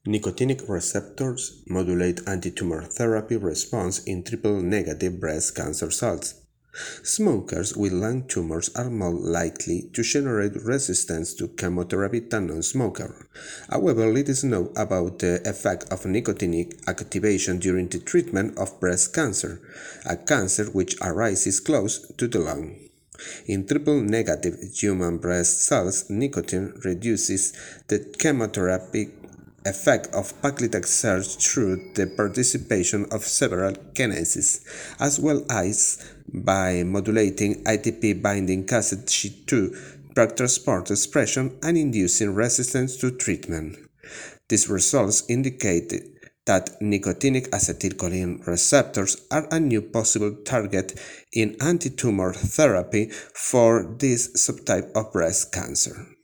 Nicotinic receptors modulate anti-tumor therapy response in triple-negative breast cancer cells. Smokers with lung tumors are more likely to generate resistance to chemotherapy than non-smokers. However, let us know about the effect of nicotinic activation during the treatment of breast cancer, a cancer which arises close to the lung. In triple-negative human breast cells, nicotine reduces the chemotherapy effect of paclitaxel through the participation of several kinases, as well as by modulating ATP binding cassette G2 drug transport expression and inducing resistance to treatment. These results indicate that nicotinic acetylcholine receptors are a new possible target in anti-tumor therapy for this subtype of breast cancer.